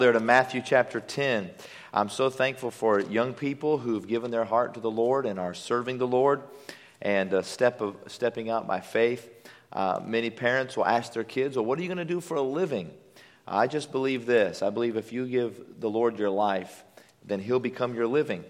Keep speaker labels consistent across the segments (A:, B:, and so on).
A: There to Matthew chapter 10. I'm so thankful for young people who've given their heart to the Lord and are serving the Lord and stepping out by faith. Many parents will ask their kids, well, what are you going to do for a living? I just believe this. I believe if you give the Lord your life, then He'll become your living.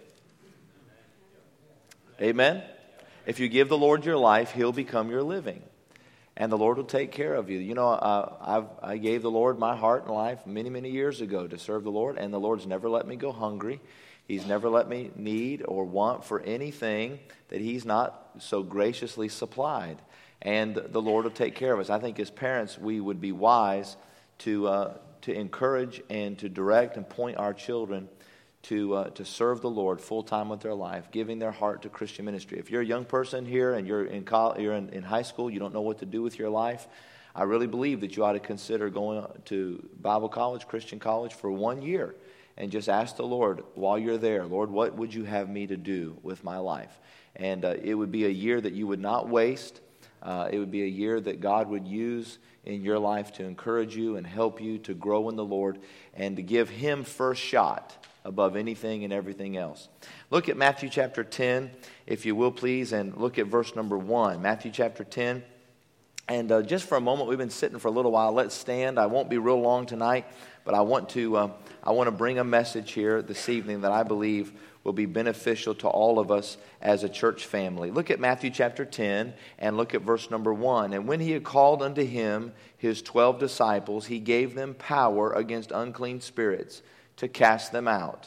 A: Amen? If you give the Lord your life, He'll become your living. And the Lord will take care of you. You know, I gave the Lord my heart and life many, many years ago to serve the Lord. And the Lord's never let me go hungry. He's never let me need or want for anything that He's not so graciously supplied. And the Lord will take care of us. I think as parents, we would be wise to encourage and to direct and point our children to serve the Lord full-time with their life, giving their heart to Christian ministry. If you're a young person here and you're in high school, you don't know what to do with your life, I really believe that you ought to consider going to Bible college, Christian college for 1 year, and just ask the Lord while you're there, Lord, what would you have me to do with my life? And it would be a year that you would not waste. It would be a year that God would use in your life to encourage you and help you to grow in the Lord and to give Him first shot above anything and everything else. Look at Matthew chapter 10, if you will please, and look at verse number 1. Matthew chapter 10. And just for a moment, we've been sitting for a little while. Let's stand. I won't be real long tonight, but I want to bring a message here this evening that I believe will be beneficial to all of us as a church family. Look at Matthew chapter 10 and look at verse number 1. And when He had called unto Him His 12 disciples, He gave them power against unclean spirits to cast them out,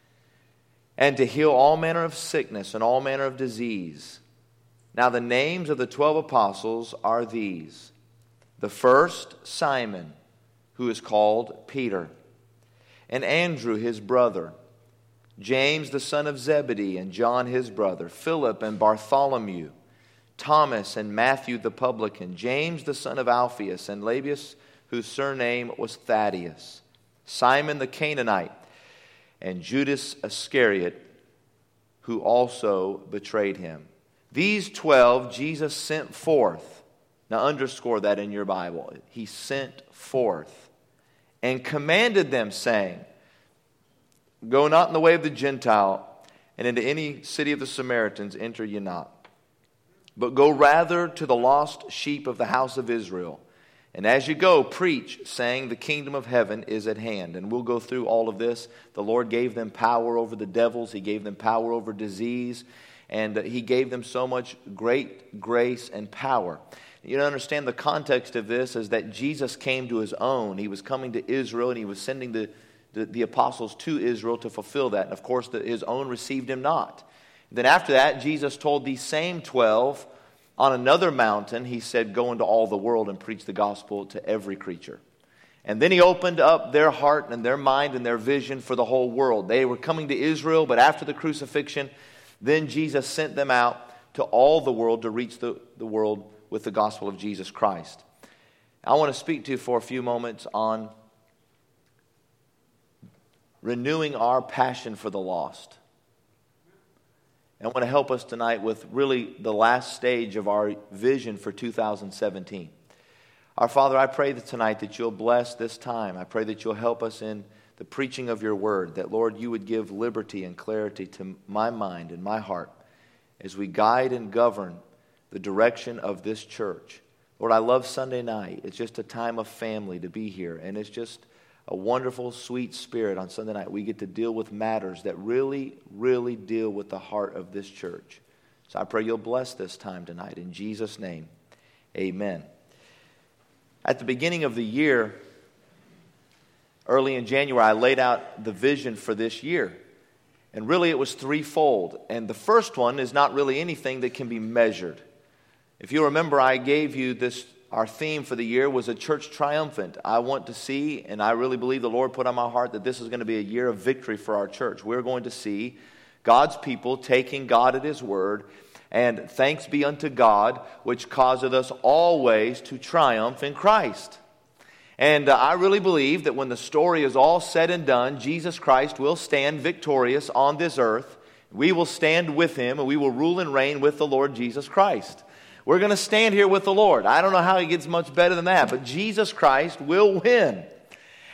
A: and to heal all manner of sickness and all manner of disease. Now the names of the 12 apostles are these: the first, Simon, who is called Peter, and Andrew his brother, James the son of Zebedee, and John his brother, Philip and Bartholomew, Thomas and Matthew the publican, James the son of Alphaeus, and Lebbaeus, whose surname was Thaddeus, Simon the Canaanite, and Judas Iscariot, who also betrayed Him. These 12 Jesus sent forth. Now underscore that in your Bible. He sent forth and commanded them, saying, go not in the way of the Gentile, and into any city of the Samaritans enter ye not, but go rather to the lost sheep of the house of Israel. And as you go, preach, saying, the kingdom of heaven is at hand. And we'll go through all of this. The Lord gave them power over the devils. He gave them power over disease. And He gave them so much great grace and power. You understand the context of this is that Jesus came to His own. He was coming to Israel, and He was sending the apostles to Israel to fulfill that. And of course, His own received Him not. Then after that, Jesus told these same 12 on another mountain, He said, go into all the world and preach the gospel to every creature. And then He opened up their heart and their mind and their vision for the whole world. They were coming to Israel, but after the crucifixion, then Jesus sent them out to all the world to reach the world with the gospel of Jesus Christ. I want to speak to you for a few moments on renewing our passion for the lost. And I want to help us tonight with really the last stage of our vision for 2017. Our Father, I pray that tonight that You'll bless this time. I pray that You'll help us in the preaching of Your word, that, Lord, You would give liberty and clarity to my mind and my heart as we guide and govern the direction of this church. Lord, I love Sunday night. It's just a time of family to be here, and it's just a wonderful, sweet spirit on Sunday night. We get to deal with matters that really, really deal with the heart of this church. So I pray You'll bless this time tonight. In Jesus' name, amen. At the beginning of the year, early in January, I laid out the vision for this year. And really it was threefold. And the first one is not really anything that can be measured. If you remember, I gave you this. Our theme for the year was a church triumphant. I want to see, and I really believe the Lord put on my heart that this is going to be a year of victory for our church. We're going to see God's people taking God at His word, and thanks be unto God, which causeth us always to triumph in Christ. And I really believe that when the story is all said and done, Jesus Christ will stand victorious on this earth. We will stand with Him, and we will rule and reign with the Lord Jesus Christ. We're going to stand here with the Lord. I don't know how He gets much better than that, but Jesus Christ will win.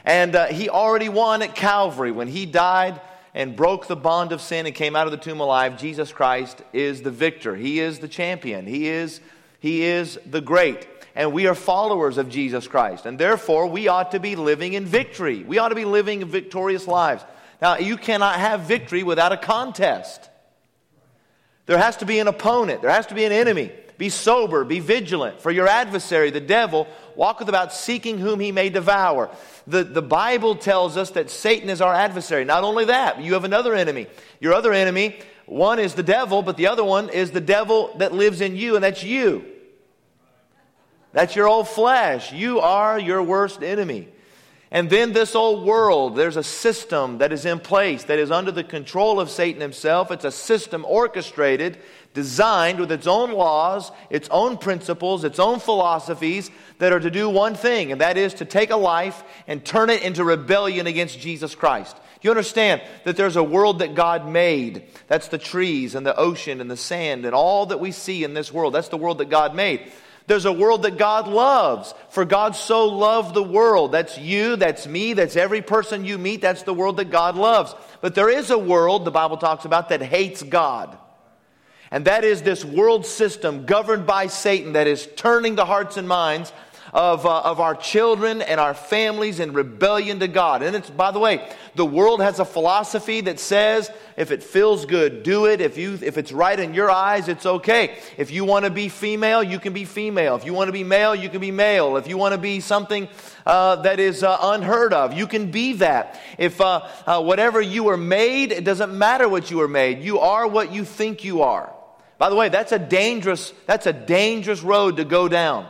A: And he already won at Calvary when he died and broke the bond of sin and came out of the tomb alive. Jesus Christ is the victor. He is the champion. He is the great. And we are followers of Jesus Christ. And therefore, we ought to be living in victory. We ought to be living victorious lives. Now, you cannot have victory without a contest. There has to be an opponent. There has to be an enemy. Be sober, be vigilant, for your adversary, the devil, walketh about seeking whom he may devour. The Bible tells us that Satan is our adversary. Not only that, you have another enemy. Your other enemy, one is the devil, but the other one is the devil that lives in you, and that's you. That's your old flesh. You are your worst enemy. And then this old world, there's a system that is in place that is under the control of Satan himself. It's a system orchestrated, designed with its own laws, its own principles, its own philosophies that are to do one thing, and that is to take a life and turn it into rebellion against Jesus Christ. Do you understand that there's a world that God made? That's the trees and the ocean and the sand and all that we see in this world. That's the world that God made. There's a world that God loves. For God so loved the world. That's you, that's me, that's every person you meet. That's the world that God loves. But there is a world, the Bible talks about, that hates God. And that is this world system governed by Satan that is turning the hearts and minds of our children and our families in rebellion to God. And it's, by the way, the world has a philosophy that says if it feels good, do it. If it's right in your eyes, it's okay. If you want to be female, you can be female. If you want to be male, you can be male. If you want to be something that is unheard of, you can be that. If whatever you were made, it doesn't matter what you were made. You are what you think you are. By the way, that's a dangerous road to go down.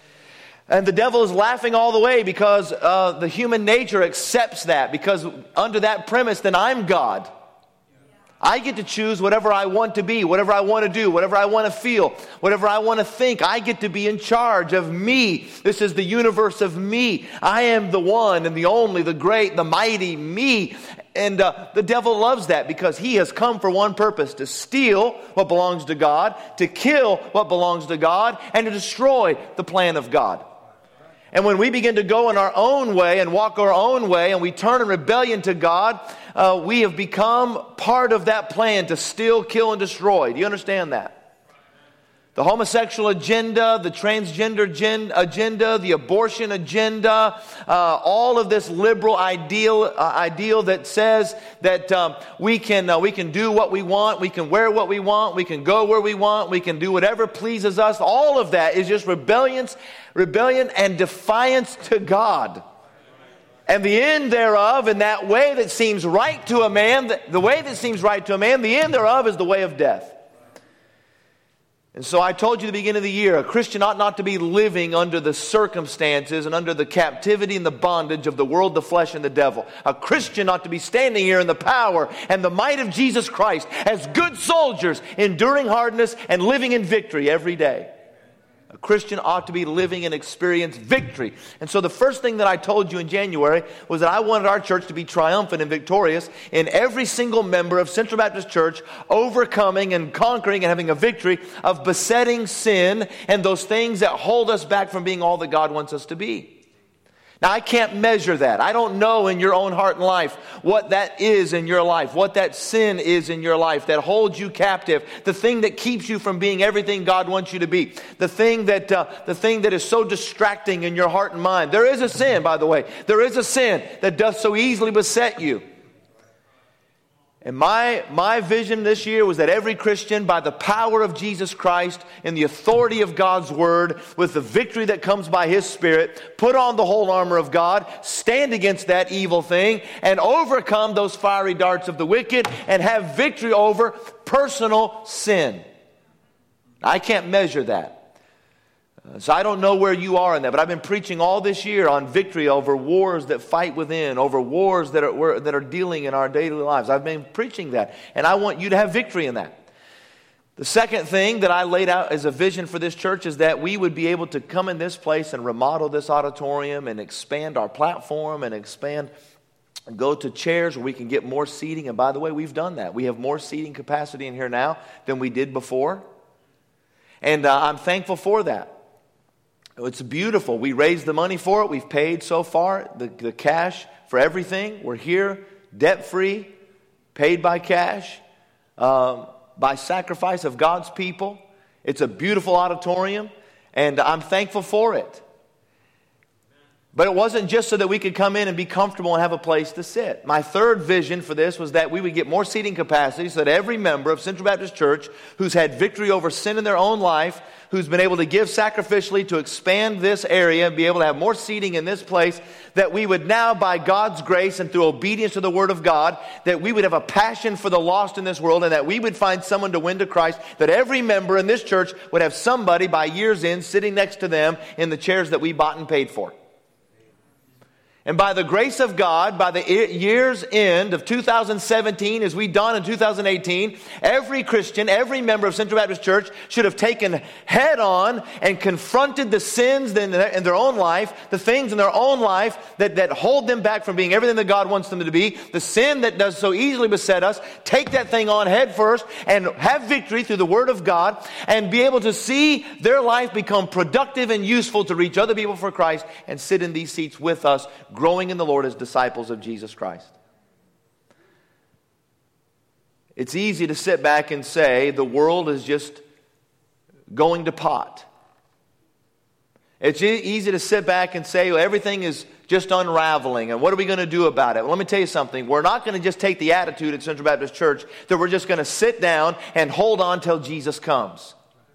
A: And the devil is laughing all the way because the human nature accepts that. Because under that premise, then I'm God. I get to choose whatever I want to be, whatever I want to do, whatever I want to feel, whatever I want to think. I get to be in charge of me. This is the universe of me. I am the one and the only, the great, the mighty, me. And the devil loves that because he has come for one purpose: to steal what belongs to God, to kill what belongs to God, and to destroy the plan of God. And when we begin to go in our own way and walk our own way and we turn in rebellion to God, we have become part of that plan to steal, kill, and destroy. Do you understand that? The homosexual agenda, the transgender agenda, the abortion agenda, all of this liberal ideal that says that we can do what we want, we can wear what we want, we can go where we want, we can do whatever pleases us. All of that is just rebellion and defiance to God. And the end thereof, in that way that seems right to a man, the way that seems right to a man, the end thereof is the way of death. And so I told you at the beginning of the year, a Christian ought not to be living under the circumstances and under the captivity and the bondage of the world, the flesh, and the devil. A Christian ought to be standing here in the power and the might of Jesus Christ as good soldiers, enduring hardness and living in victory every day. A Christian ought to be living and experience victory. And so the first thing that I told you in January was that I wanted our church to be triumphant and victorious in every single member of Central Baptist Church, overcoming and conquering and having a victory of besetting sin and those things that hold us back from being all that God wants us to be. Now, I can't measure that. I don't know in your own heart and life what that is in your life, what that sin is in your life that holds you captive, the thing that keeps you from being everything God wants you to be, the thing that is so distracting in your heart and mind. There is a sin, by the way. There is a sin that does so easily beset you. And my vision this year was that every Christian, by the power of Jesus Christ and the authority of God's Word, with the victory that comes by His Spirit, put on the whole armor of God, stand against that evil thing, and overcome those fiery darts of the wicked, and have victory over personal sin. I can't measure that. So I don't know where you are in that, but I've been preaching all this year on victory over wars that fight within, over wars that are dealing in our daily lives. I've been preaching that, and I want you to have victory in that. The second thing that I laid out as a vision for this church is that we would be able to come in this place and remodel this auditorium and expand our platform and go to chairs where we can get more seating. And by the way, we've done that. We have more seating capacity in here now than we did before. And I'm thankful for that. It's beautiful. We raised the money for it. We've paid so far the cash for everything. We're here, debt-free, paid by cash, by sacrifice of God's people. It's a beautiful auditorium, and I'm thankful for it. But it wasn't just so that we could come in and be comfortable and have a place to sit. My third vision for this was that we would get more seating capacity so that every member of Central Baptist Church who's had victory over sin in their own life, who's been able to give sacrificially to expand this area and be able to have more seating in this place, that we would now, by God's grace and through obedience to the Word of God, that we would have a passion for the lost in this world and that we would find someone to win to Christ, that every member in this church would have somebody by year's end sitting next to them in the chairs that we bought and paid for. And by the grace of God, by the year's end of 2017, as we dawn in 2018, every Christian, every member of Central Baptist Church should have taken head on and confronted the sins in their own life, the things in their own life that hold them back from being everything that God wants them to be, the sin that does so easily beset us. Take that thing on head first and have victory through the Word of God and be able to see their life become productive and useful to reach other people for Christ and sit in these seats with us, growing in the Lord as disciples of Jesus Christ. It's easy to sit back and say the world is just going to pot. It's easy to sit back and say, well, everything is just unraveling, and what are we going to do about it? Well, let me tell you something. We're not going to just take the attitude at Central Baptist Church that we're just going to sit down and hold on till Jesus comes.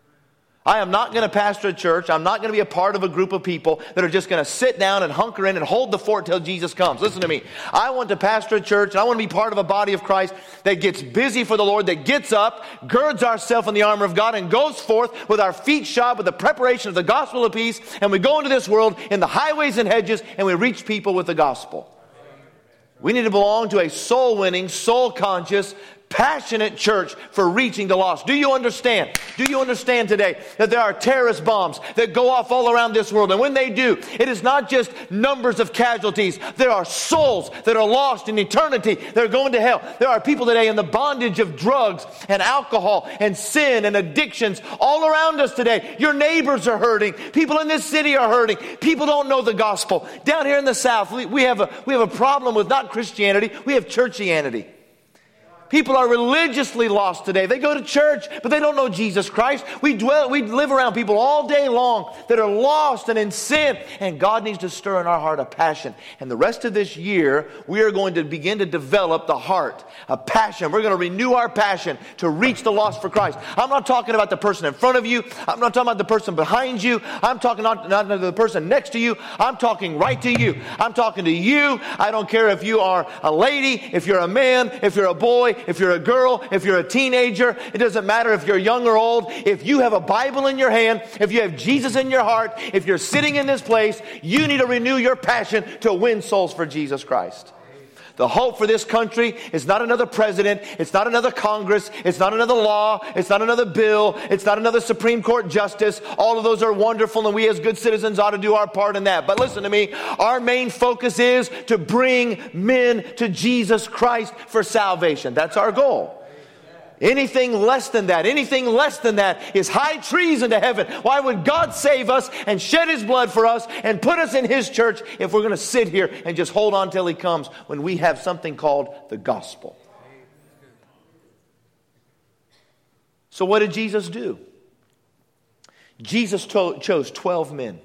A: I am not going to pastor a church. I'm not going to be a part of a group of people that are just going to sit down and hunker in and hold the fort till Jesus comes. Listen to me. I want to pastor a church, and I want to be part of a body of Christ that gets busy for the Lord, that gets up, girds ourselves in the armor of God, and goes forth with our feet shod with the preparation of the gospel of peace, and we go into this world in the highways and hedges, and we reach people with the gospel. We need to belong to a soul-winning, soul-conscious, passionate church for reaching the lost. Do you understand? Do you understand today that there are terrorist bombs that go off all around this world? And when they do, it is not just numbers of casualties. There are souls that are lost in eternity. They're going to hell. There are people today in the bondage of drugs and alcohol and sin and addictions all around us today. Your neighbors are hurting. People in this city are hurting. People don't know the gospel. Down here in the South, we have a problem with not Christianity. We have churchianity. People are religiously lost today. They go to church, but they don't know Jesus Christ. We live around people all day long that are lost and in sin. And God needs to stir in our heart a passion. And the rest of this year, we are going to begin to develop the heart, a passion. We're going to renew our passion to reach the lost for Christ. I'm not talking about the person in front of you. I'm not talking about the person behind you. I'm talking not to the person next to you. I'm talking right to you. I'm talking to you. I don't care if you are a lady, if you're a man, if you're a boy, if you're a girl, if you're a teenager. It doesn't matter if you're young or old. If you have a Bible in your hand, if you have Jesus in your heart, if you're sitting in this place, you need to renew your passion to win souls for Jesus Christ. The hope for this country is not another president. It's not another Congress. It's not another law. It's not another bill. It's not another Supreme Court justice. All of those are wonderful, and we as good citizens ought to do our part in that. But listen to me. Our main focus is to bring men to Jesus Christ for salvation. That's our goal. Anything less than that is high treason to heaven. Why would God save us and shed His blood for us and put us in His church if we're going to sit here and just hold on till He comes when we have something called the gospel? So what did Jesus do? Jesus chose 12 men.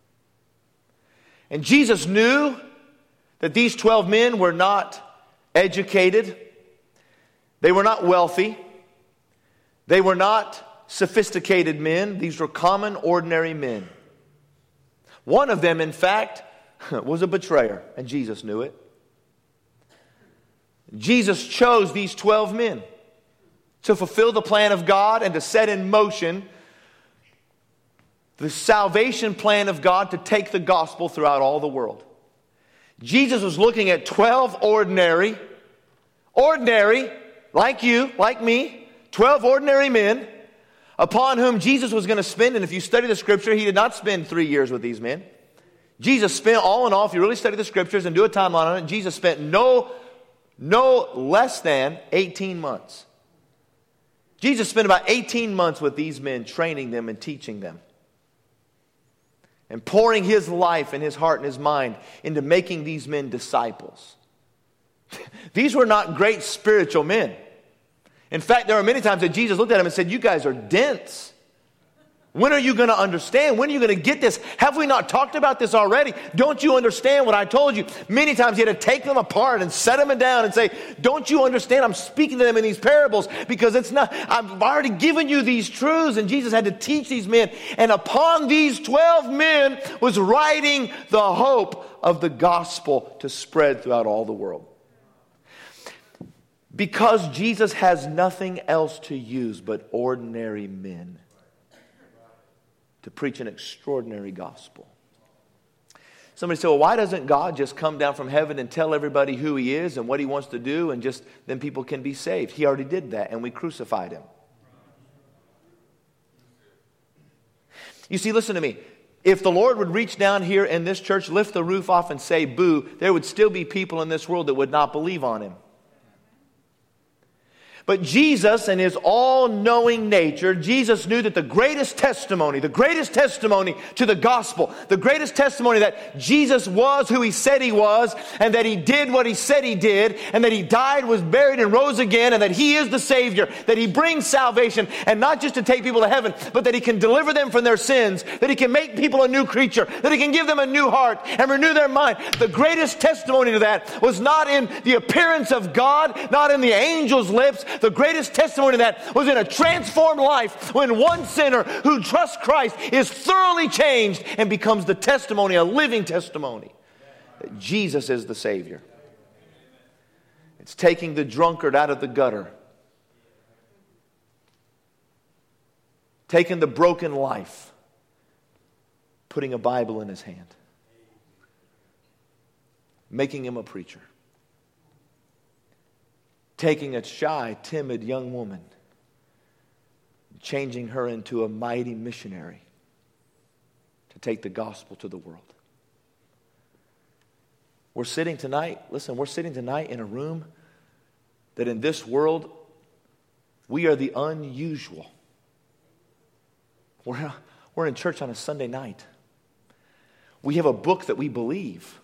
A: And Jesus knew that these 12 men were not educated. They were not wealthy. They were not sophisticated men. These were common, ordinary men. One of them, in fact, was a betrayer, and Jesus knew it. Jesus chose these 12 men to fulfill the plan of God and to set in motion the salvation plan of God to take the gospel throughout all the world. Jesus was looking at 12 ordinary, like you, like me, 12 ordinary men upon whom Jesus was going to spend, and if you study the scripture, He did not spend 3 years with these men. Jesus spent, all in all, if you really study the scriptures and do a timeline on it, Jesus spent no less than 18 months. Jesus spent about 18 months with these men, training them and teaching them. and pouring His life and His heart and His mind into making these men disciples. These were not great spiritual men. In fact, there are many times that Jesus looked at them and said, you guys are dense. When are you going to understand? When are you going to get this? Have we not talked about this already? Don't you understand what I told you? Many times He had to take them apart and set them down and say, don't you understand? I'm speaking to them in these parables because I've already given you these truths. And Jesus had to teach these men. And upon these 12 men was writing the hope of the gospel to spread throughout all the world. Because Jesus has nothing else to use but ordinary men to preach an extraordinary gospel. Somebody said, well, why doesn't God just come down from heaven and tell everybody who He is and what He wants to do and just then people can be saved? He already did that and we crucified Him. You see, listen to me. If the Lord would reach down here in this church, lift the roof off and say boo, there would still be people in this world that would not believe on Him. But Jesus and His all-knowing nature, Jesus knew that the greatest testimony to the gospel, the greatest testimony that Jesus was who He said He was, and that He did what He said He did, and that He died, was buried, and rose again, and that He is the Savior, that He brings salvation, and not just to take people to heaven, but that He can deliver them from their sins, that He can make people a new creature, that He can give them a new heart and renew their mind. The greatest testimony to that was not in the appearance of God, not in the angel's lips. The greatest testimony to that was in a transformed life when one sinner who trusts Christ is thoroughly changed and becomes the testimony, a living testimony, that Jesus is the Savior. It's taking the drunkard out of the gutter, taking the broken life, putting a Bible in his hand, making him a preacher. Taking a shy, timid young woman, changing her into a mighty missionary to take the gospel to the world. We're sitting tonight in a room that in this world, we are the unusual. We're in church on a Sunday night. We have a book that we believe.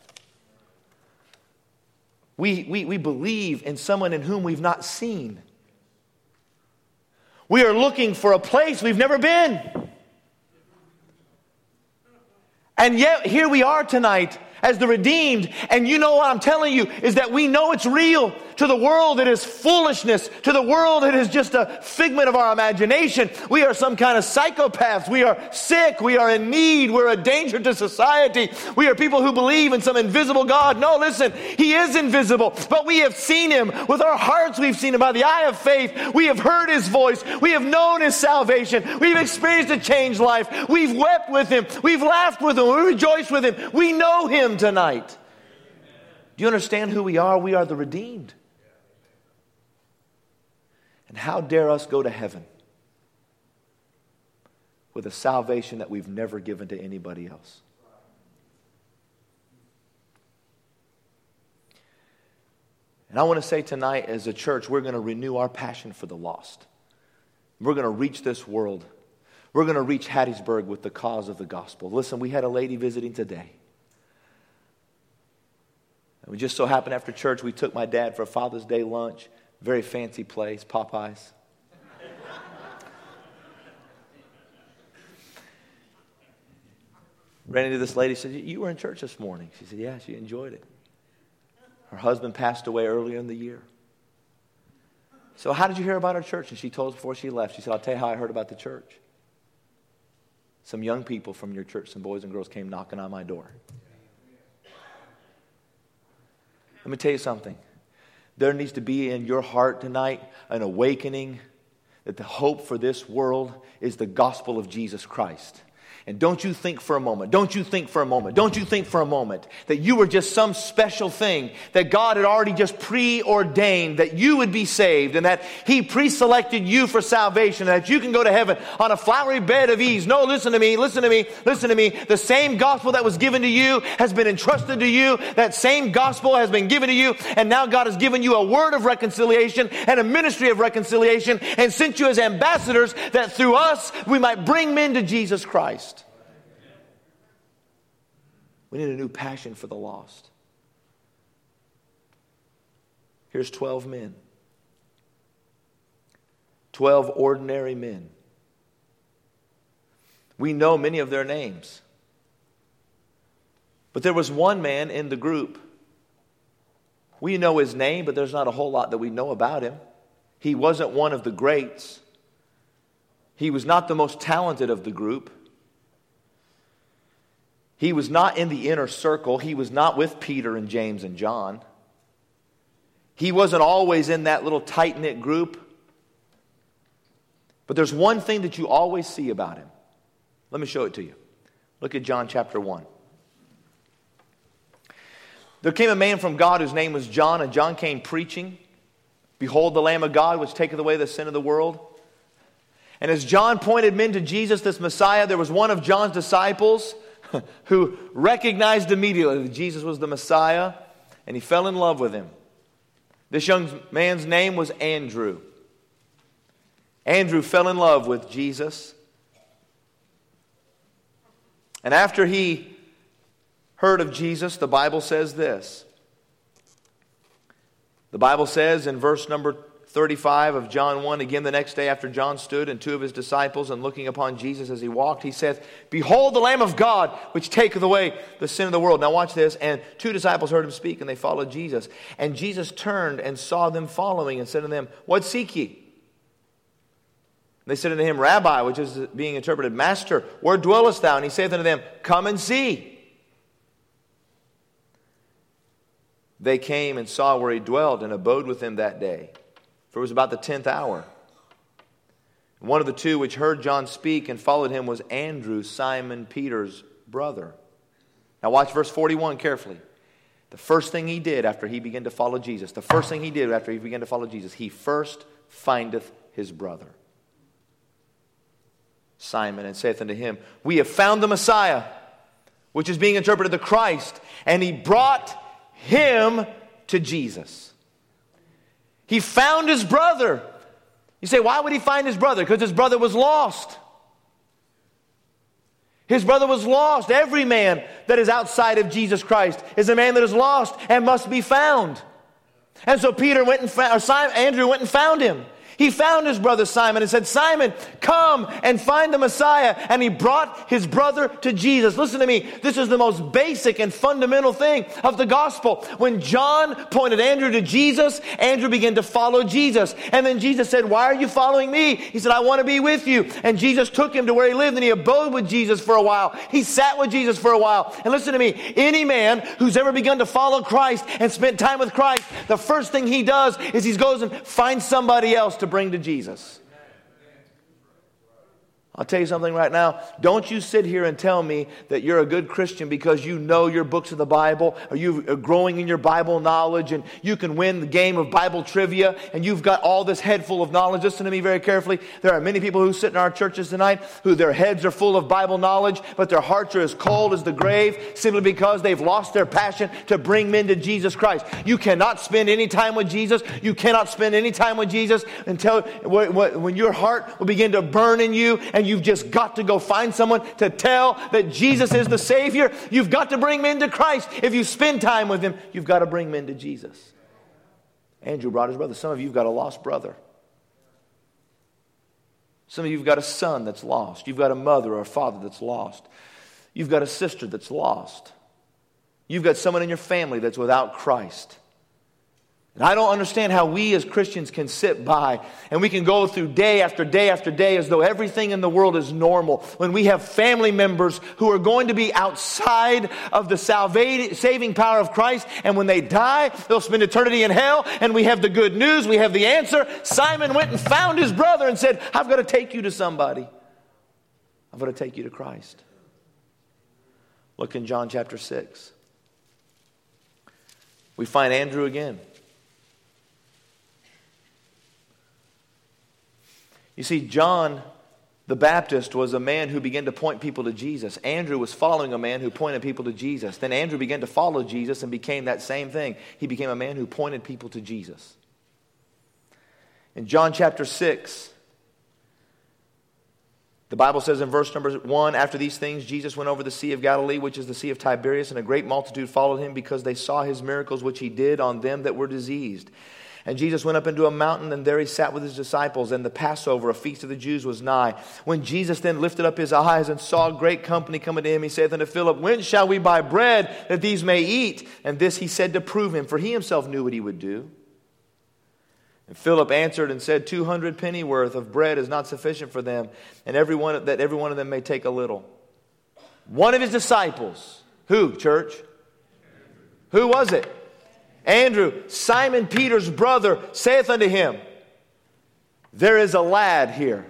A: We believe in someone in whom we've not seen. We are looking for a place we've never been. And yet here we are tonight as the redeemed. And you know what I'm telling you is that we know it's real. To the world it is foolishness. To the world it is just a figment of our imagination. We are some kind of psychopaths. We are sick. We are in need. We're a danger to society. We are people who believe in some invisible God. No, listen, He is invisible. But we have seen Him. With our hearts we've seen Him. By the eye of faith we have heard His voice. We have known His salvation. We've experienced a changed life. We've wept with Him. We've laughed with Him. We rejoiced with Him. We know Him tonight. Do you understand who we are? We are the redeemed. And how dare us go to heaven with a salvation that we've never given to anybody else? And I want to say tonight as a church, we're going to renew our passion for the lost. We're going to reach this world. We're going to reach Hattiesburg with the cause of the gospel. Listen, we had a lady visiting today. And we just so happened after church, we took my dad for a Father's Day lunch. Very fancy place, Popeyes. Ran into this lady, said, you were in church this morning. She said, yeah, she enjoyed it. Her husband passed away earlier in the year. So how did you hear about our church? And she told us before she left, she said, I'll tell you how I heard about the church. Some young people from your church, some boys and girls came knocking on my door. Let me tell you something. There needs to be in your heart tonight an awakening that the hope for this world is the gospel of Jesus Christ. And don't you think for a moment that you were just some special thing, that God had already just preordained that you would be saved and that He pre-selected you for salvation and that you can go to heaven on a flowery bed of ease. No, listen to me. The same gospel that was given to you has been entrusted to you. That same gospel has been given to you, and now God has given you a word of reconciliation and a ministry of reconciliation and sent you as ambassadors that through us we might bring men to Jesus Christ. We need a new passion for the lost. Here's 12 men. 12 ordinary men. We know many of their names. But there was one man in the group. We know his name, but there's not a whole lot that we know about him. He wasn't one of the greats. He was not the most talented of the group. He was not in the inner circle. He was not with Peter and James and John. He wasn't always in that little tight-knit group. But there's one thing that you always see about him. Let me show it to you. Look at John chapter 1. There came a man from God whose name was John, and John came preaching, "Behold the Lamb of God, which taketh away the sin of the world." And as John pointed men to Jesus, this Messiah, there was one of John's disciples who recognized immediately that Jesus was the Messiah, and he fell in love with him. This young man's name was Andrew. Andrew fell in love with Jesus. And after he heard of Jesus, the Bible says this. The Bible says in verse number 35 of John 1, again the next day after John stood and two of his disciples, and looking upon Jesus as he walked, he saith, "Behold the Lamb of God, which taketh away the sin of the world." Now watch this. And two disciples heard him speak, and they followed Jesus. And Jesus turned and saw them following, and said to them, "What seek ye?" They said unto him, "Rabbi," which is being interpreted, "Master, where dwellest thou?" And he saith unto them, "Come and see." They came and saw where he dwelt, and abode with him that day. For it was about the 10th hour. And one of the two which heard John speak and followed him was Andrew, Simon Peter's brother. Now watch verse 41 carefully. The first thing he did after he began to follow Jesus, he first findeth his brother Simon, and saith unto him, "We have found the Messiah," which is being interpreted the Christ. And he brought him to Jesus. He found his brother. You say, why would he find his brother? Because his brother was lost. His brother was lost. Every man that is outside of Jesus Christ is a man that is lost and must be found. And so Andrew went and found him. He found his brother Simon and said, "Simon, come and find the Messiah." And he brought his brother to Jesus. Listen to me. This is the most basic and fundamental thing of the gospel. When John pointed Andrew to Jesus, Andrew began to follow Jesus. And then Jesus said, "Why are you following me?" He said, "I want to be with you." And Jesus took him to where he lived, and he abode with Jesus for a while. He sat with Jesus for a while. And listen to me. Any man who's ever begun to follow Christ and spent time with Christ, the first thing he does is he goes and finds somebody else to bring to Jesus. I'll tell you something right now. Don't you sit here and tell me that you're a good Christian because you know your books of the Bible, or you're growing in your Bible knowledge, and you can win the game of Bible trivia, and you've got all this head full of knowledge. Listen to me very carefully. There are many people who sit in our churches tonight who their heads are full of Bible knowledge, but their hearts are as cold as the grave simply because they've lost their passion to bring men to Jesus Christ. You cannot spend any time with Jesus. You cannot spend any time with Jesus until when your heart will begin to burn in you, and you've just got to go find someone to tell that Jesus is the Savior. You've got to bring men to Christ. If you spend time with him, you've got to bring men to Jesus. Andrew brought his brother. Some of you have got a lost brother. Some of you have got a son that's lost. You've got a mother or a father that's lost. You've got a sister that's lost. You've got someone in your family that's without Christ. And I don't understand how we as Christians can sit by and we can go through day after day after day as though everything in the world is normal, when we have family members who are going to be outside of the saving power of Christ, and when they die, they'll spend eternity in hell. And we have the good news, we have the answer. Simon went and found his brother and said, "I've got to take you to somebody. I've got to take you to Christ." Look in John chapter 6. We find Andrew again. You see, John the Baptist was a man who began to point people to Jesus. Andrew was following a man who pointed people to Jesus. Then Andrew began to follow Jesus and became that same thing. He became a man who pointed people to Jesus. In John chapter 6, The Bible says in verse number 1, after these things, Jesus went over the Sea of Galilee, which is the Sea of Tiberias, and a great multitude followed him because they saw his miracles which he did on them that were diseased. And Jesus went up into a mountain, and there he sat with his disciples, and the Passover, a feast of the Jews, was nigh. When Jesus then lifted up his eyes and saw great company coming to him, he saith unto Philip, When shall we buy bread that these may eat? And this he said to prove him, for he himself knew what he would do. And Philip answered and said, 200 pennyworth of bread is not sufficient for them, and every one of them may take a little. One of his disciples, who, church? Who was it? Andrew, Simon Peter's brother, saith unto him, There is a lad here,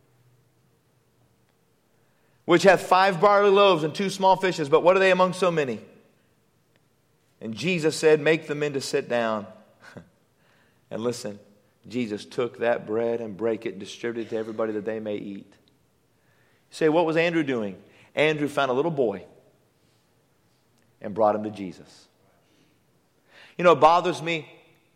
A: which hath 5 barley loaves and 2 small fishes, but what are they among so many? And Jesus said, Make the men to sit down. And listen, Jesus took that bread and brake it and distributed it to everybody that they may eat. You say, what was Andrew doing? Andrew found a little boy and brought him to Jesus. You know, it bothers me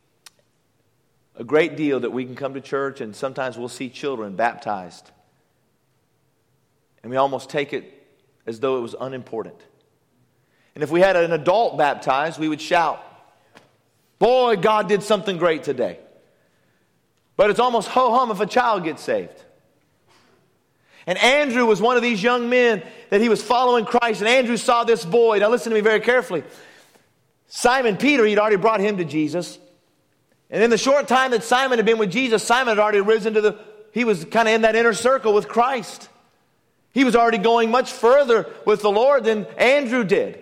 A: a great deal that we can come to church and sometimes we'll see children baptized. And we almost take it as though it was unimportant. And if we had an adult baptized, we would shout, Boy, God did something great today. But it's almost ho-hum if a child gets saved. And Andrew was one of these young men that he was following Christ. And Andrew saw this boy. Now listen to me very carefully. Simon Peter, he'd already brought him to Jesus. And in the short time that Simon had been with Jesus, Simon had already risen to he was kind of in that inner circle with Christ. He was already going much further with the Lord than Andrew did.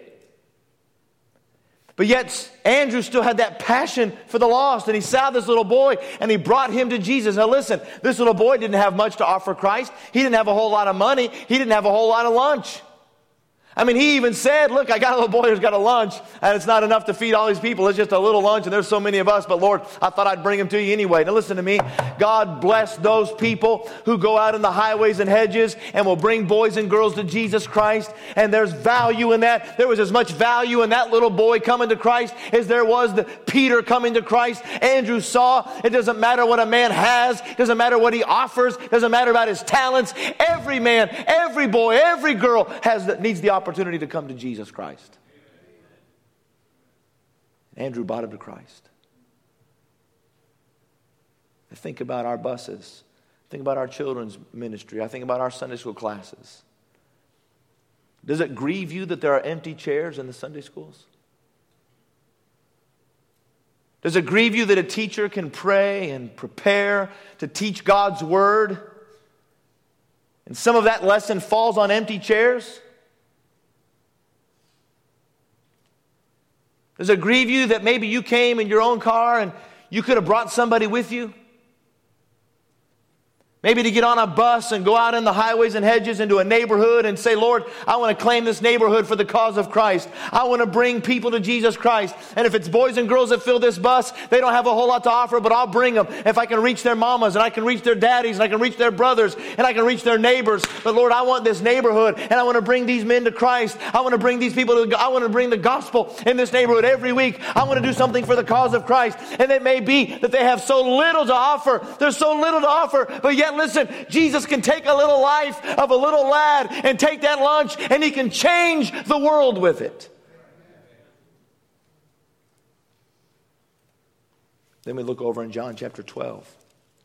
A: But yet, Andrew still had that passion for the lost. And he saw this little boy and he brought him to Jesus. Now listen, this little boy didn't have much to offer Christ. He didn't have a whole lot of money. He didn't have a whole lot of lunch. I mean, he even said, look, I got a little boy who's got a lunch, and it's not enough to feed all these people. It's just a little lunch, and there's so many of us. But Lord, I thought I'd bring him to you anyway. Now listen to me. God bless those people who go out in the highways and hedges and will bring boys and girls to Jesus Christ. And there's value in that. There was as much value in that little boy coming to Christ as there was the Peter coming to Christ. Andrew saw it doesn't matter what a man has. It doesn't matter what he offers. It doesn't matter about his talents. Every man, every boy, every girl needs the opportunity to come to Jesus Christ. Andrew brought him to Christ. I think about our buses. I think about our children's ministry. I think about our Sunday school classes. Does it grieve you that there are empty chairs in the Sunday schools? Does it grieve you that a teacher can pray and prepare to teach God's word, and some of that lesson falls on empty chairs? Does it grieve you that maybe you came in your own car and you could have brought somebody with you? Maybe to get on a bus and go out in the highways and hedges into a neighborhood and say, Lord, I want to claim this neighborhood for the cause of Christ. I want to bring people to Jesus Christ. And if it's boys and girls that fill this bus, they don't have a whole lot to offer, but I'll bring them. If I can reach their mamas and I can reach their daddies and I can reach their brothers and I can reach their neighbors. But Lord, I want this neighborhood and I want to bring these men to Christ. I want to bring these people I want to bring the gospel in this neighborhood every week. I want to do something for the cause of Christ. And it may be that they have so little to offer. There's so little to offer, but yet listen, Jesus can take a little life of a little lad and take that lunch and he can change the world with it. Then we look over in John chapter 12.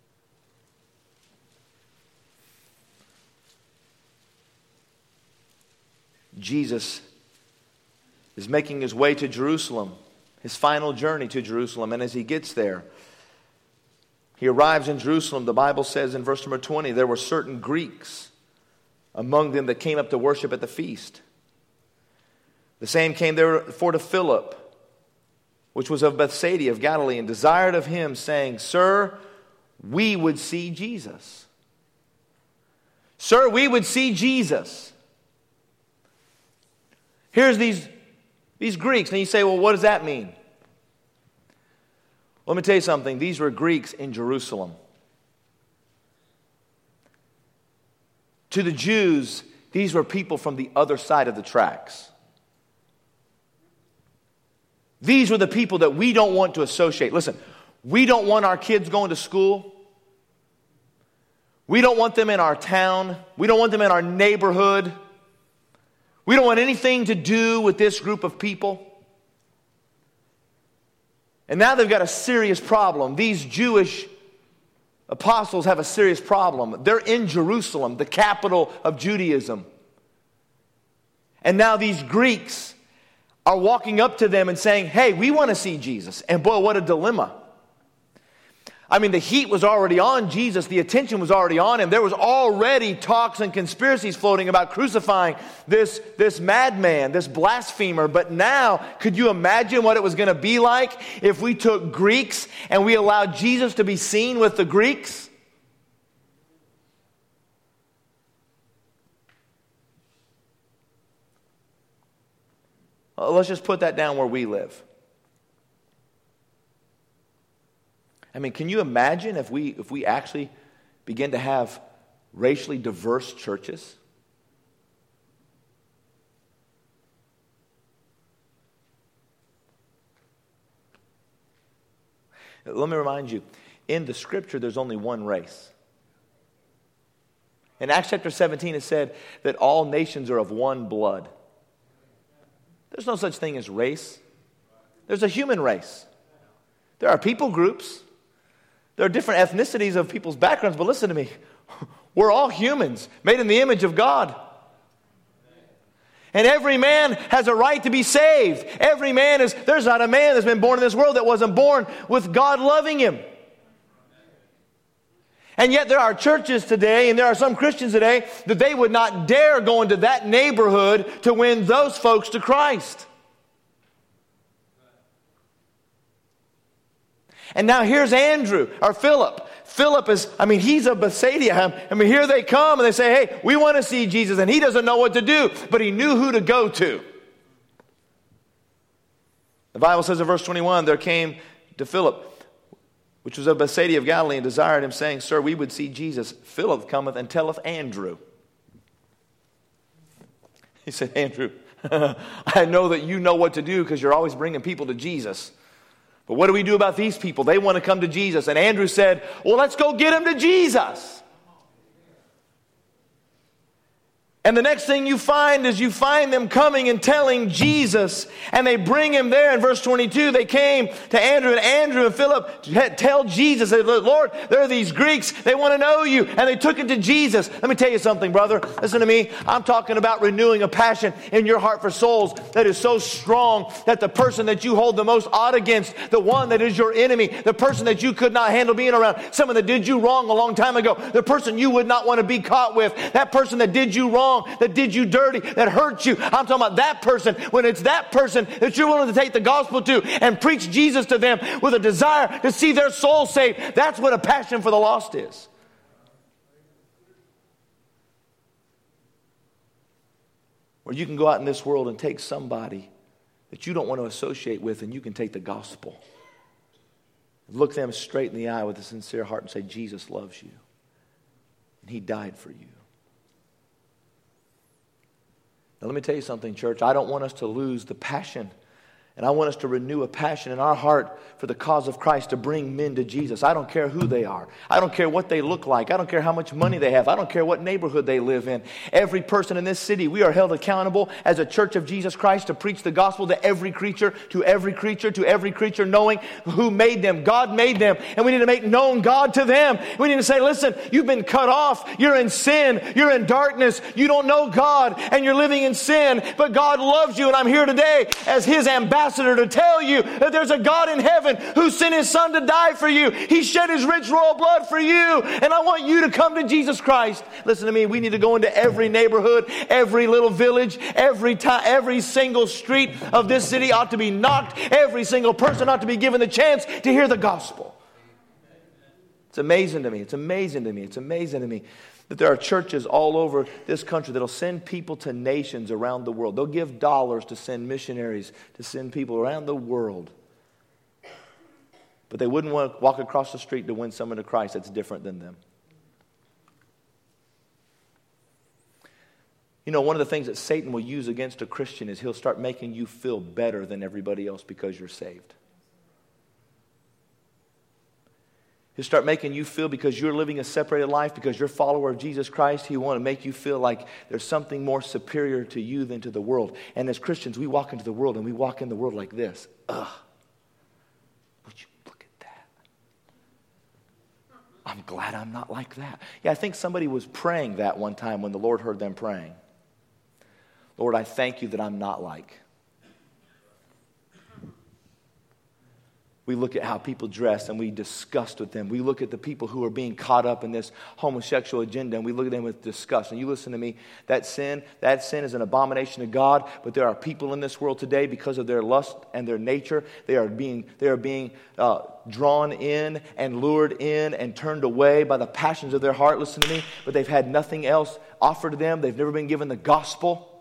A: Jesus is making his way to Jerusalem, his final journey to Jerusalem, and as he gets there, he arrives in Jerusalem. The Bible says in verse number 20, there were certain Greeks among them that came up to worship at the feast. The same came therefore to Philip, which was of Bethsaida of Galilee, and desired of him, saying, Sir, we would see Jesus. Sir, we would see Jesus. Here's these Greeks. And you say, well, what does that mean? Let me tell you something. These were Greeks in Jerusalem. To the Jews, these were people from the other side of the tracks. These were the people that we don't want to associate. Listen, we don't want our kids going to school We don't want them in our town. We don't want them in our neighborhood. We don't want anything to do with this group of people. And now they've got a serious problem. These Jewish apostles have a serious problem. They're in Jerusalem, the capital of Judaism. And now these Greeks are walking up to them and saying, hey, we want to see Jesus. And boy, what a dilemma. I mean, the heat was already on Jesus. The attention was already on him. There was already talks and conspiracies floating about crucifying this madman, this blasphemer. But now, could you imagine what it was going to be like if we took Greeks and we allowed Jesus to be seen with the Greeks? Well, let's just put that down where we live. I mean, can you imagine if we actually begin to have racially diverse churches? Let me remind you, in the Scripture, there's only one race. In Acts chapter 17, it said that all nations are of one blood. There's no such thing as race. There's a human race. There are people groups. There are different ethnicities of people's backgrounds, but listen to me. We're all humans, made in the image of God. And every man has a right to be saved. There's not a man that's been born in this world that wasn't born with God loving him. And yet there are churches today, and there are some Christians today, that they would not dare go into that neighborhood to win those folks to Christ. And now here's Andrew, or Philip. Philip is, he's a Bethsaida. Here they come and they say, hey, we want to see Jesus. And he doesn't know what to do, but he knew who to go to. The Bible says in verse 21, there came to Philip, which was of Bethsaida of Galilee, and desired him, saying, Sir, we would see Jesus. Philip cometh and telleth Andrew. He said, Andrew, I know that you know what to do because you're always bringing people to Jesus. But what do we do about these people? They want to come to Jesus. And Andrew said, well, let's go get them to Jesus. And the next thing you find is you find them coming and telling Jesus, and they bring him there. In verse 22, they came to Andrew, and Andrew and Philip tell Jesus, they said, Lord, there are these Greeks, they want to know you. And they took it to Jesus. Let me tell you something, brother. Listen to me. I'm talking about renewing a passion in your heart for souls that is so strong that the person that you hold the most odd against, the one that is your enemy, the person that you could not handle being around, someone that did you wrong a long time ago, the person you would not want to be caught with, that person that did you wrong, that did you dirty, that hurt you. I'm talking about that person. When it's that person that you're willing to take the gospel to and preach Jesus to them with a desire to see their soul saved, that's what a passion for the lost is. Or you can go out in this world and take somebody that you don't want to associate with, and you can take the gospel. Look them straight in the eye with a sincere heart and say, Jesus loves you. And he died for you. Now let me tell you something, church. I don't want us to lose the passion. And I want us to renew a passion in our heart for the cause of Christ to bring men to Jesus. I don't care who they are. I don't care what they look like. I don't care how much money they have. I don't care what neighborhood they live in. Every person in this city, we are held accountable as a church of Jesus Christ to preach the gospel to every creature, knowing who made them. God made them. And we need to make known God to them. We need to say, listen, you've been cut off. You're in sin. You're in darkness. You don't know God and you're living in sin. But God loves you, and I'm here today as his ambassador to tell you that there's a God in heaven who sent his son to die for you. He shed his rich royal blood for you. And I want you to come to Jesus Christ. Listen to me. We need to go into every neighborhood, every little village, every single street of this city ought to be knocked. Every single person ought to be given the chance to hear the gospel. It's amazing to me. It's amazing to me. It's amazing to me that there are churches all over this country that will send people to nations around the world. They'll give dollars to send missionaries, to send people around the world. But they wouldn't want to walk across the street to win someone to Christ that's different than them. You know, one of the things that Satan will use against a Christian is he'll start making you feel better than everybody else because you're saved. He'll start making you feel, because you're living a separated life, because you're a follower of Jesus Christ, He want to make you feel like there's something more superior to you than to the world. And as Christians, we walk into the world, and we walk in the world like this. Ugh. Would you look at that? I'm glad I'm not like that. Yeah, I think somebody was praying that one time when the Lord heard them praying. Lord, I thank you that I'm not like. We look at how people dress and we disgust with them. We look at the people who are being caught up in this homosexual agenda and we look at them with disgust. And you listen to me, that sin is an abomination to God. But there are people in this world today, because of their lust and their nature, they are being drawn in and lured in and turned away by the passions of their heart. Listen to me, but they've had nothing else offered to them. They've never been given the gospel.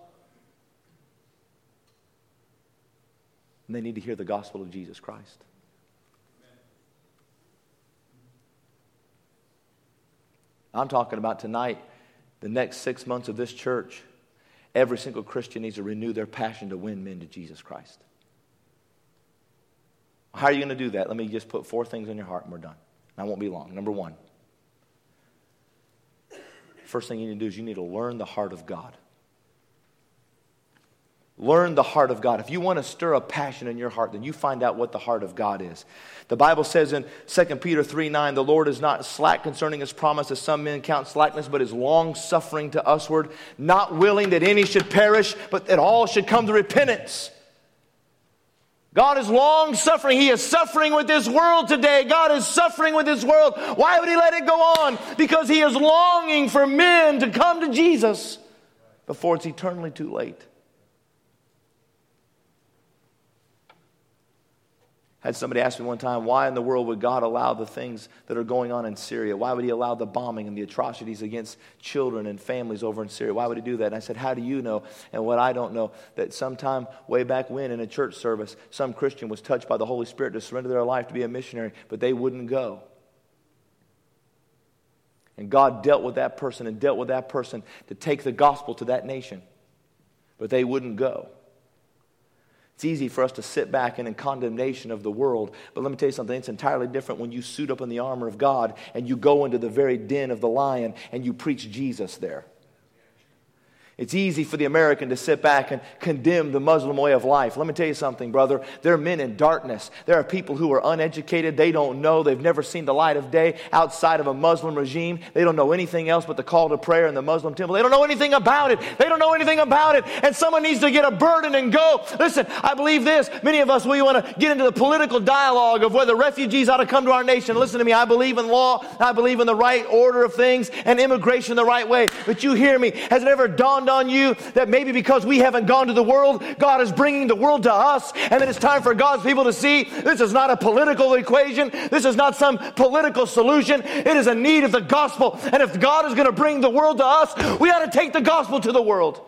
A: And they need to hear the gospel of Jesus Christ. I'm talking about tonight, the next 6 months of this church, every single Christian needs to renew their passion to win men to Jesus Christ. How are you going to do that? Let me just put 4 things on your heart and we're done. And I won't be long. Number 1. First thing you need to do is you need to learn the heart of God. Learn the heart of God. If you want to stir a passion in your heart, then you find out what the heart of God is. The Bible says in 2 Peter 3:9, the Lord is not slack concerning His promise, as some men count slackness, but is long-suffering to usward, not willing that any should perish, but that all should come to repentance. God is long-suffering. He is suffering with this world today. God is suffering with this world. Why would He let it go on? Because He is longing for men to come to Jesus before it's eternally too late. I had somebody ask me one time, why in the world would God allow the things that are going on in Syria? Why would He allow the bombing and the atrocities against children and families over in Syria? Why would He do that? And I said, how do you know? And what I don't know, that sometime way back when in a church service, some Christian was touched by the Holy Spirit to surrender their life to be a missionary, but they wouldn't go. And God dealt with that person and dealt with that person to take the gospel to that nation, but they wouldn't go. It's easy for us to sit back and in condemnation of the world. But let me tell you something. It's entirely different when you suit up in the armor of God and you go into the very den of the lion and you preach Jesus there. It's easy for the American to sit back and condemn the Muslim way of life. Let me tell you something, brother. There are men in darkness. There are people who are uneducated. They don't know. They've never seen the light of day outside of a Muslim regime. They don't know anything else but the call to prayer in the Muslim temple. They don't know anything about it. They don't know anything about it. And someone needs to get a burden and go. Listen, I believe this. Many of us, we want to get into the political dialogue of whether refugees ought to come to our nation. Listen to me. I believe in law. I believe in the right order of things and immigration the right way. But you hear me. Has it ever dawned on you that maybe because we haven't gone to the world, God is bringing the world to us, and that it's time for God's people to see this is not a political equation, this is not some political solution, it is a need of the gospel. And if God is going to bring the world to us, we ought to take the gospel to the world.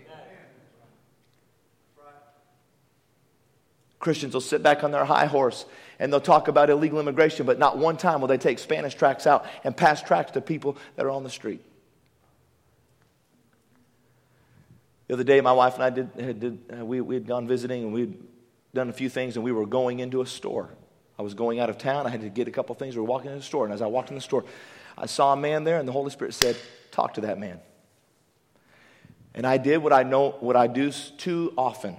A: Christians will sit back on their high horse and they'll talk about illegal immigration, but not one time will they take Spanish tracts out and pass tracts to people that are on the street. The other day, my wife and I we had gone visiting and we'd done a few things and we were going into a store. I was going out of town. I had to get a couple things. We were walking in the store. And as I walked in the store, I saw a man there and the Holy Spirit said, talk to that man. And I did what I do too often.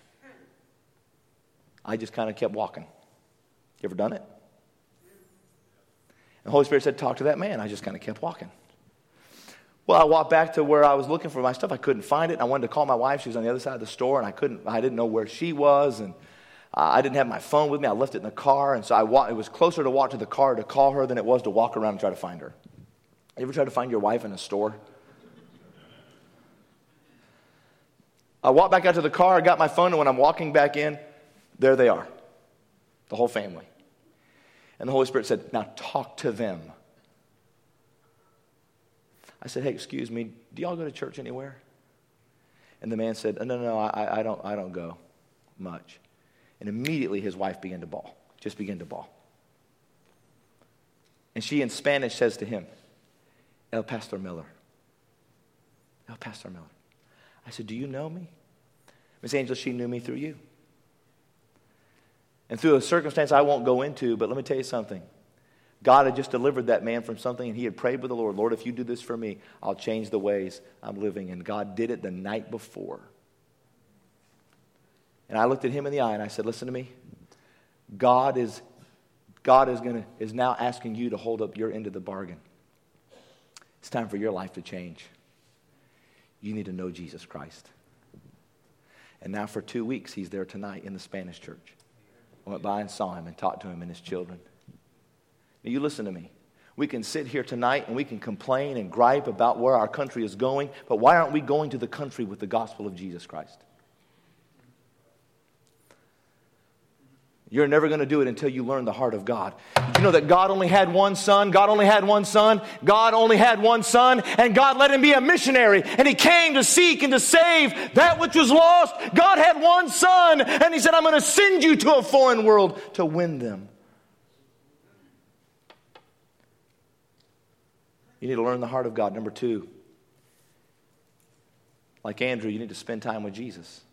A: I just kind of kept walking. You ever done it? And the Holy Spirit said, talk to that man. I just kind of kept walking. Well, I walked back to where I was looking for my stuff. I couldn't find it. I wanted to call my wife. She was on the other side of the store, and I didn't know where she was, and I didn't have my phone with me. I left it in the car, and so it was closer to walk to the car to call her than it was to walk around and try to find her. You ever try to find your wife in a store? I walked back out to the car. I got my phone, and when I'm walking back in, there they are, the whole family. And the Holy Spirit said, now talk to them. I said, hey, excuse me, do y'all go to church anywhere? And the man said, no, I don't go much. And immediately his wife began to bawl, just began to bawl. And she in Spanish says to him, El Pastor Miller. El Pastor Miller. I said, do you know me? Miss Angel, she knew me through you. And through a circumstance I won't go into, but let me tell you something. God had just delivered that man from something, and he had prayed with the Lord, Lord, if you do this for me, I'll change the ways I'm living. And God did it the night before. And I looked at him in the eye and I said, listen to me. God is now asking you to hold up your end of the bargain. It's time for your life to change. You need to know Jesus Christ. And now for 2 weeks, he's there tonight in the Spanish church. I went by and saw him and talked to him and his children. Now you listen to me. We can sit here tonight and we can complain and gripe about where our country is going, but why aren't we going to the country with the gospel of Jesus Christ? You're never going to do it until you learn the heart of God. Did you know that God only had one son? God only had one son. God only had one son. And God let him be a missionary. And he came to seek and to save that which was lost. God had one son. And he said, I'm going to send you to a foreign world to win them. You need to learn the heart of God. Number 2, like Andrew, you need to spend time with Jesus.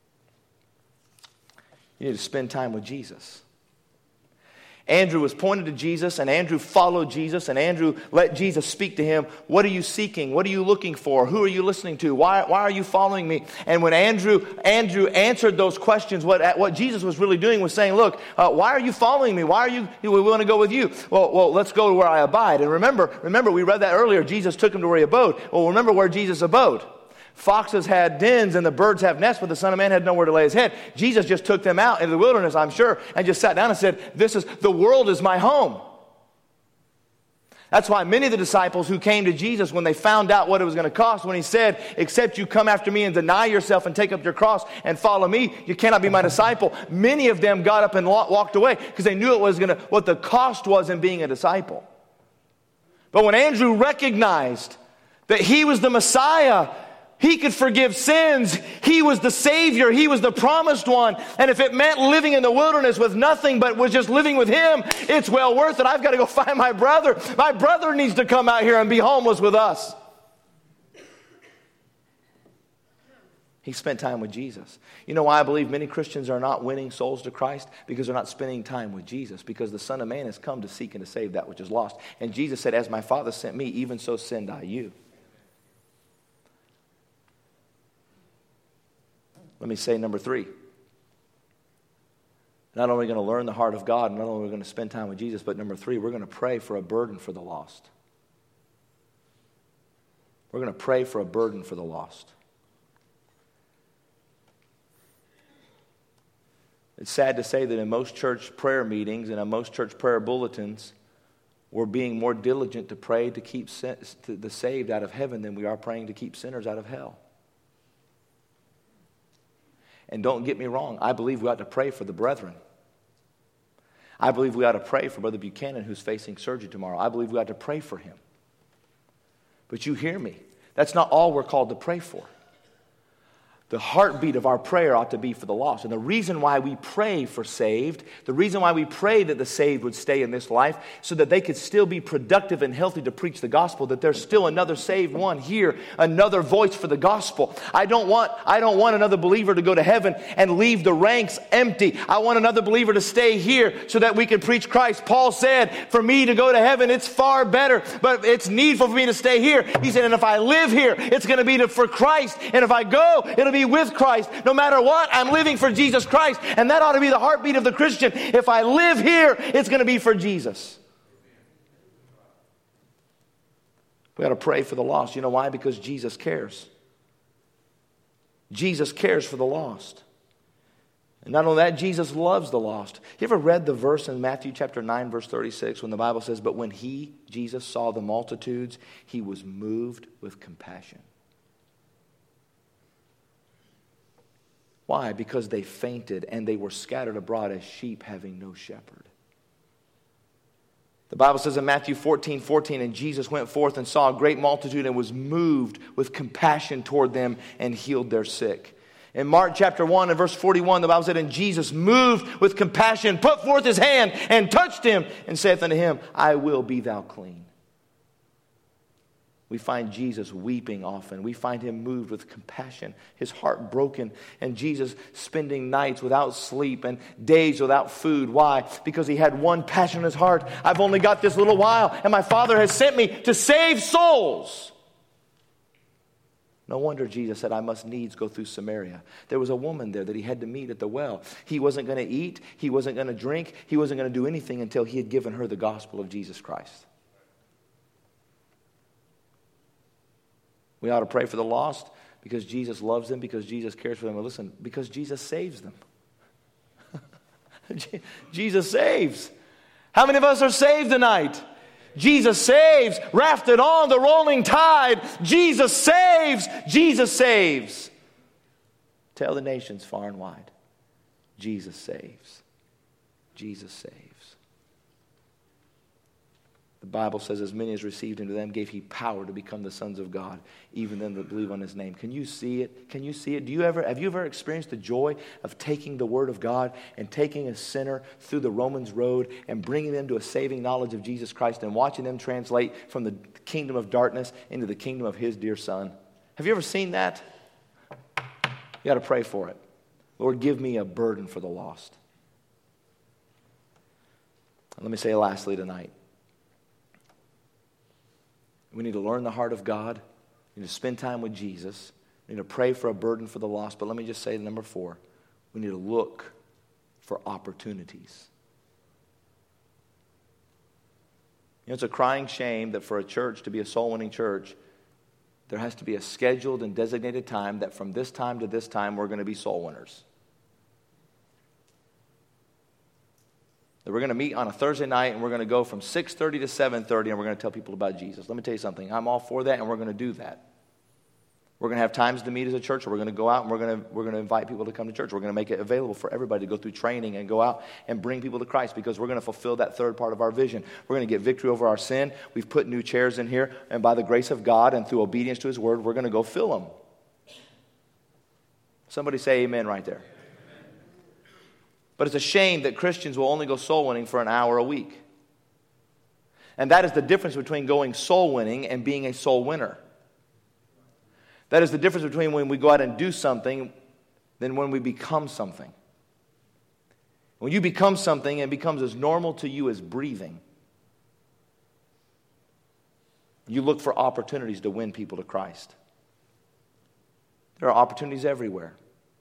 A: You need to spend time with Jesus. Andrew was pointed to Jesus, and Andrew followed Jesus, and Andrew let Jesus speak to him. What are you seeking? What are you looking for? Who are you listening to? Why are you following me? And when Andrew answered those questions, what Jesus was really doing was saying, look, why are you following me? Why are we want to go with you? Well, let's go to where I abide. And remember, we read that earlier. Jesus took him to where he abode. Well, remember where Jesus abode. Foxes had dens and the birds have nests, but the Son of Man had nowhere to lay his head. Jesus just took them out into the wilderness, I'm sure, and just sat down and said, the world is my home. That's why many of the disciples who came to Jesus when they found out what it was going to cost, when he said, except you come after me and deny yourself and take up your cross and follow me, you cannot be my disciple. Many of them got up and walked away because they knew what the cost was in being a disciple. But when Andrew recognized that he was the Messiah, he could forgive sins. He was the Savior. He was the promised one. And if it meant living in the wilderness with nothing but was just living with him, it's well worth it. I've got to go find my brother. My brother needs to come out here and be homeless with us. He spent time with Jesus. You know why I believe many Christians are not winning souls to Christ? Because they're not spending time with Jesus. Because the Son of Man has come to seek and to save that which is lost. And Jesus said, as my Father sent me, even so send I you. Let me say number 3. Not only are we going to learn the heart of God, not only are we going to spend time with Jesus, but number 3, we're going to pray for a burden for the lost. We're going to pray for a burden for the lost. It's sad to say that in most church prayer meetings and in most church prayer bulletins, we're being more diligent to pray to keep the saved out of heaven than we are praying to keep sinners out of hell. And don't get me wrong, I believe we ought to pray for the brethren. I believe we ought to pray for Brother Buchanan who's facing surgery tomorrow. I believe we ought to pray for him. But you hear me. That's not all we're called to pray for. The heartbeat of our prayer ought to be for the lost. And the reason why we pray for saved, the reason why we pray that the saved would stay in this life, so that they could still be productive and healthy to preach the gospel, that there's still another saved one here, another voice for the gospel. I don't want another believer to go to heaven and leave the ranks empty. I want another believer to stay here so that we can preach Christ. Paul said, for me to go to heaven, it's far better, but it's needful for me to stay here. He said, and if I live here, it's going to be for Christ. And if I go, it'll be with Christ. No matter what, I'm living for Jesus Christ. And that ought to be the heartbeat of the Christian. If I live here, it's going to be for Jesus. We ought to pray for the lost. You know why? Because Jesus cares. Jesus cares for the lost. And not only that, Jesus loves the lost. You ever read the verse in Matthew chapter 9, verse 36, when the Bible says, but when Jesus, saw the multitudes, he was moved with compassion. Why? Because they fainted and they were scattered abroad as sheep having no shepherd. The Bible says in Matthew 14:14, and Jesus went forth and saw a great multitude and was moved with compassion toward them and healed their sick. In Mark chapter 1 and verse 41, the Bible said, and Jesus, moved with compassion, put forth his hand and touched him and saith unto him, I will, be thou clean. We find Jesus weeping often. We find him moved with compassion, his heart broken, and Jesus spending nights without sleep and days without food. Why? Because he had one passion in his heart. I've only got this little while, and my Father has sent me to save souls. No wonder Jesus said, I must needs go through Samaria. There was a woman there that he had to meet at the well. He wasn't going to eat. He wasn't going to drink. He wasn't going to do anything until he had given her the gospel of Jesus Christ. We ought to pray for the lost because Jesus loves them, because Jesus cares for them. And listen, because Jesus saves them. Jesus saves. How many of us are saved tonight? Jesus saves. Rafted on the rolling tide. Jesus saves. Jesus saves. Tell the nations far and wide. Jesus saves. Jesus saves. The Bible says, as many as received him, to them gave he power to become the sons of God, even them that believe on his name. Can you see it? Can you see it? Have you ever experienced the joy of taking the word of God and taking a sinner through the Romans road and bringing them to a saving knowledge of Jesus Christ and watching them translate from the kingdom of darkness into the kingdom of his dear Son? Have you ever seen that? You got to pray for it. Lord, give me a burden for the lost. And let me say lastly tonight, we need to learn the heart of God. We need to spend time with Jesus. We need to pray for a burden for the lost. But let me just say number 4, we need to look for opportunities. You know, it's a crying shame that for a church to be a soul-winning church, there has to be a scheduled and designated time that from this time to this time we're going to be soul winners. That we're going to meet on a Thursday night and we're going to go from 6:30 to 7:30 and we're going to tell people about Jesus. Let me tell you something. I'm all for that, and we're going to do that. We're going to have times to meet as a church, or we're going to go out and we're going to invite people to come to church. We're going to make it available for everybody to go through training and go out and bring people to Christ, because we're going to fulfill that third part of our vision. We're going to get victory over our sin. We've put new chairs in here, and by the grace of God and through obedience to his word, we're going to go fill them. Somebody say amen right there. But it's a shame that Christians will only go soul winning for an hour a week. And that is the difference between going soul winning and being a soul winner. That is the difference between when we go out and do something than when we become something. When you become something, it becomes as normal to you as breathing. You look for opportunities to win people to Christ. There are opportunities everywhere.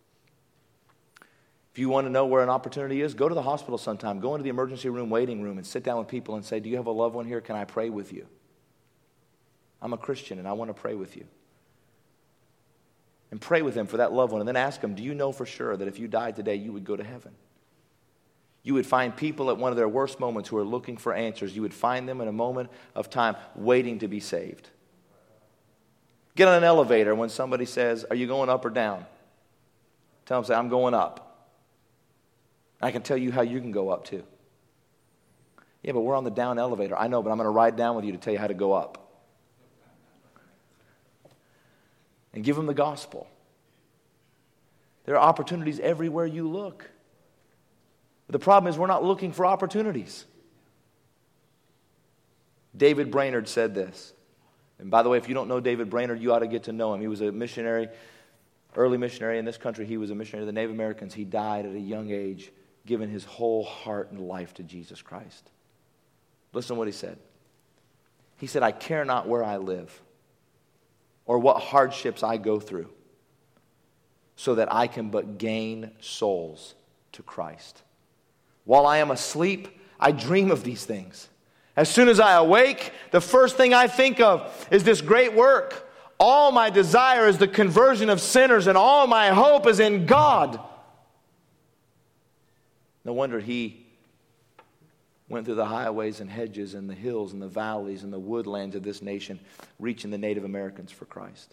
A: If you want to know where an opportunity is, go to the hospital sometime. Go into the emergency room, waiting room, and sit down with people and say, do you have a loved one here? Can I pray with you? I'm a Christian and I want to pray with you. And pray with them for that loved one. And then ask them, do you know for sure that if you died today, you would go to heaven? You would find people at one of their worst moments who are looking for answers. You would find them in a moment of time waiting to be saved. Get on an elevator when somebody says, are you going up or down? Tell them, say, I'm going up. I can tell you how you can go up too. Yeah, but we're on the down elevator. I know, but I'm going to ride down with you to tell you how to go up. And give them the gospel. There are opportunities everywhere you look. But the problem is we're not looking for opportunities. David Brainerd said this. And by the way, if you don't know David Brainerd, you ought to get to know him. He was a missionary, early missionary in this country. He was a missionary to the Native Americans. He died at a young age, giving his whole heart and life to Jesus Christ. Listen to what he said. He said, I care not where I live or what hardships I go through, so that I can but gain souls to Christ. While I am asleep, I dream of these things. As soon as I awake, the first thing I think of is this great work. All my desire is the conversion of sinners, and all my hope is in God. No wonder he went through the highways and hedges and the hills and the valleys and the woodlands of this nation, reaching the Native Americans for Christ.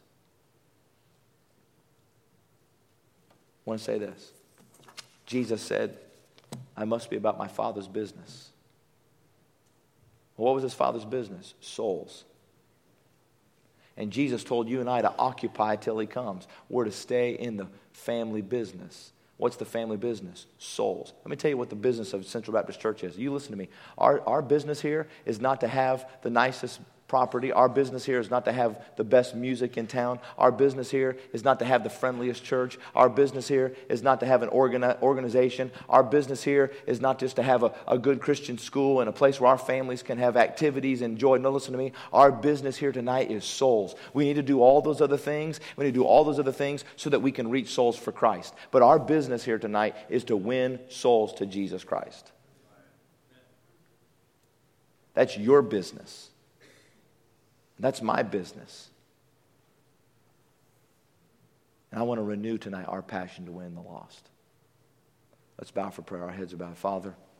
A: I want to say this. Jesus said, I must be about my Father's business. Well, what was his Father's business? Souls. And Jesus told you and I to occupy till he comes. We're to stay in the family business. What's the family business? Souls. Let me tell you what the business of Central Baptist Church is. You listen to me. Our business here is not to have the nicest property. Our business here is not to have the best music in town. Our business here is not to have the friendliest church. Our business here is not to have an organization. Our business here is not just to have a good Christian school and a place where our families can have activities and joy. No, listen to me. Our business here tonight is souls. We need to do all those other things. We need to do all those other things so that we can reach souls for Christ. But our business here tonight is to win souls to Jesus Christ. That's your business. That's my business. And I want to renew tonight our passion to win the lost. Let's bow for prayer. Our heads are bowed. Father,